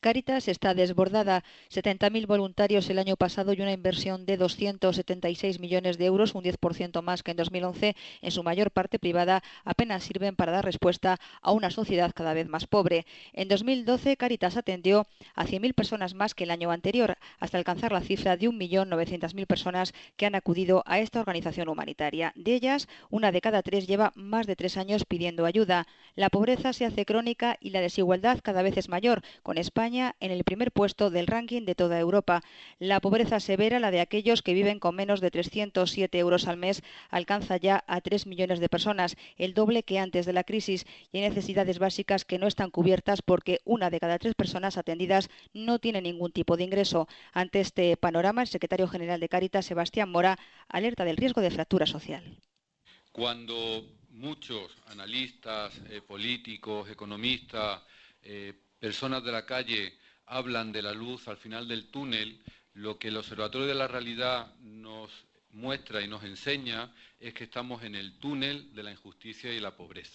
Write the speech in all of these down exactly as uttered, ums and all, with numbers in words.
Cáritas está desbordada. setenta mil voluntarios el año pasado y una inversión de doscientos setenta y seis millones de euros, un diez por ciento más que en dos mil once, en su mayor parte privada, apenas sirven para dar respuesta a una sociedad cada vez más pobre. En dos mil doce, Cáritas atendió a cien mil personas más que el año anterior, hasta alcanzar la cifra de un millón novecientas mil personas que han acudido a esta organización humanitaria. De ellas, una de cada tres lleva más de tres años pidiendo ayuda. La pobreza se hace crónica y la desigualdad cada vez es mayor, con España en el primer puesto del ranking de toda Europa. La pobreza severa, la de aquellos que viven con menos de trescientos siete euros al mes, alcanza ya a tres millones de personas, el doble que antes de la crisis, y hay necesidades básicas que no están cubiertas porque una de cada tres personas atendidas no tiene ningún tipo de ingreso. Ante este panorama, el secretario general de Cáritas, Sebastián Mora, alerta del riesgo de fractura social. Cuando muchos analistas, eh, políticos, economistas, eh, personas de la calle hablan de la luz al final del túnel, lo que el Observatorio de la Realidad nos muestra y nos enseña es que estamos en el túnel de la injusticia y la pobreza.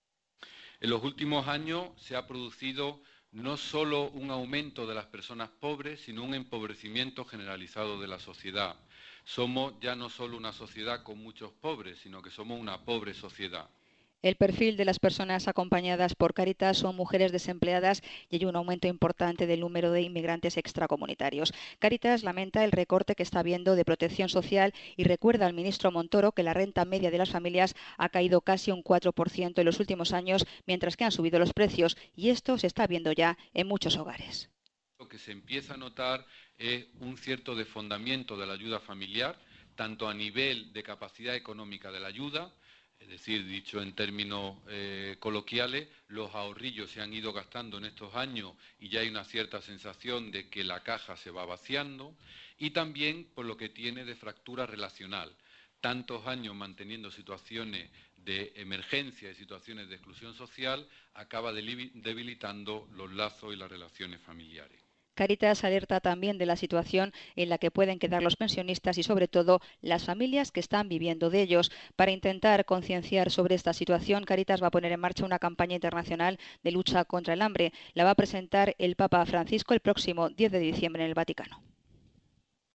En los últimos años se ha producido no solo un aumento de las personas pobres, sino un empobrecimiento generalizado de la sociedad. Somos ya no solo una sociedad con muchos pobres, sino que somos una pobre sociedad. El perfil de las personas acompañadas por Cáritas son mujeres desempleadas y hay un aumento importante del número de inmigrantes extracomunitarios. Cáritas lamenta el recorte que está habiendo de protección social y recuerda al ministro Montoro que la renta media de las familias ha caído casi un cuatro por ciento en los últimos años, mientras que han subido los precios, y esto se está viendo ya en muchos hogares. Lo que se empieza a notar es un cierto desfondamiento de la ayuda familiar, tanto a nivel de capacidad económica de la ayuda, es decir, dicho en términos eh, coloquiales, los ahorrillos se han ido gastando en estos años y ya hay una cierta sensación de que la caja se va vaciando, y también por lo que tiene de fractura relacional. Tantos años manteniendo situaciones de emergencia y situaciones de exclusión social acaba debilitando los lazos y las relaciones familiares. Cáritas alerta también de la situación en la que pueden quedar los pensionistas y, sobre todo, las familias que están viviendo de ellos. Para intentar concienciar sobre esta situación, Cáritas va a poner en marcha una campaña internacional de lucha contra el hambre. La va a presentar el Papa Francisco el próximo diez de diciembre en el Vaticano.